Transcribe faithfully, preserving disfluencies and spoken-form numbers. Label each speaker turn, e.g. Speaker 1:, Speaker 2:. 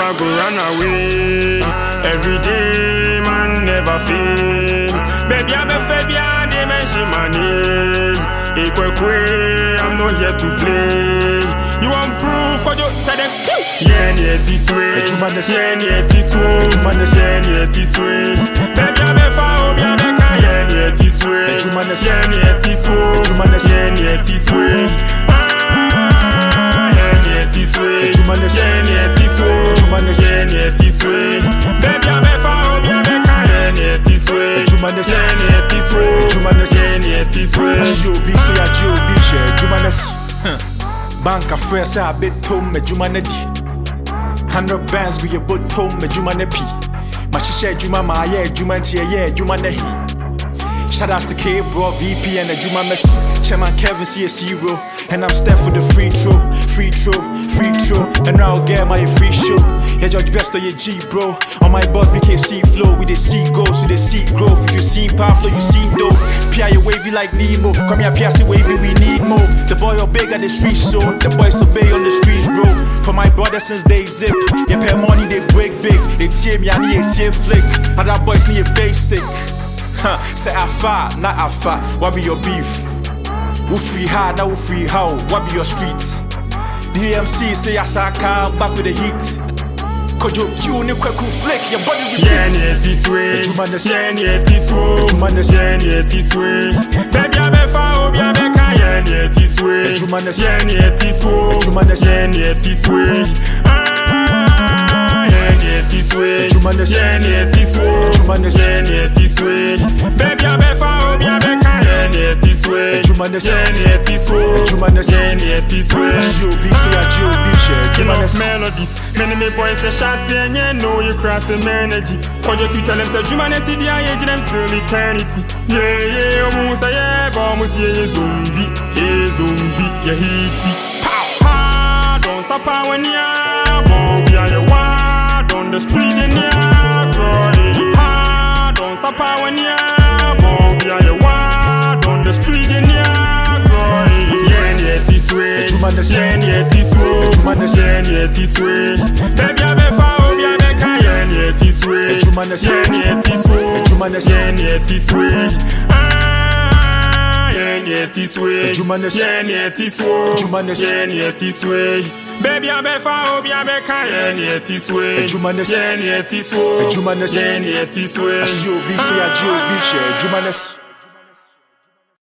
Speaker 1: I go run away. Every day, man, never fail. Baby, I'm a Fabian, they mention my name. Equally, I'm not here to play. You want proof, cause you tell them, yeah, yeah, this way. Yeah, yeah, this way. Yeah, yeah, this way. Baby, I'm a Fabian, yeah, yeah, this way. Yeah, yeah, this way. Yeah, yeah, this way. Ah, yeah, yeah, this way. Yeah, yeah, this way. Yeah, yeah, this way. Baby, I'm a Fabian, yeah, yeah, this way. Yeah, yeah, this way. Yeah, yeah, this way.
Speaker 2: You be say a Joe be share Jumanes. Bank a fresh a bit tom me Jumanedi. Hundred bands with your boat tom me Jumanepi. Mashisha Juma ma yeah Jumanti yeah Jumanehi. Shout outs to K Bro, V P and the Juma Messi. Chairman Kevin C S zero. And I'm Steph for the free throw, free throw, free throw. And now I'll get my free show. Yeah, George Best or your G bro. On my boss we can see flow. We the see goals, we the see growth. If you see Pablo, you see dope. P I wavy like Nemo. Come here, P I C wavy, we need more. The boy are big at the street show. The boys obey on the streets, bro. For my brother since they zip. Yeah, pay money, they break big. They tear me, I need a tear flick. Other boys need a basic. Huh, say I far, not I far. What be your beef? Who free hard, now who free how? What be your streets? D M C say I saw come back with the heat. Cause you tune quick flick, your body repeat.
Speaker 1: Yeah, yeah, this way. Yeah, yeah, this way. Yeah, yeah, this way. Baby, I'm a foul, yeah, yeah, yeah, this way. Yeah, yeah, this way. Yeah, yeah, this way. Ah, yeah, yeah, this way. Yeah, yeah, this way. Yeah, yeah, this way. Baby, I'm a foul, yeah, yeah, yeah, this way. Yeah, yeah, this way. Yeah, yeah, this way.
Speaker 2: You be say a Joe be share
Speaker 1: Jumanes melodies. Many me boys say chassis and you know you crossing energy. Cause you tell them say Jumanes see the age them till eternity. Yeah, yeah, almost say yeah, but almost yeah, zombie, yeah, zombie, yeah, heat. Pow, ha, don't stop when you're born, yeah, you wild on the street and you're growing. Ha, don't stop when you're born, yeah, you wild on the street and you're growing. Yeah, yeah, this way. Yeah, yeah, this way. Yeah, yeah, this way. Baby, I'm a foul, yeah, yeah, yeah, this way. Yeah, yeah, this way. Yeah, yeah, this way. Ah, yeah, yeah, this way. Yeah, yeah, this way. Yeah, yeah, this way. Baby, I'm a foul, yeah, yeah, yeah, this way. Yeah, yeah, this way. Yeah, yeah, this way.
Speaker 2: You be say a Joe be share Jumanes.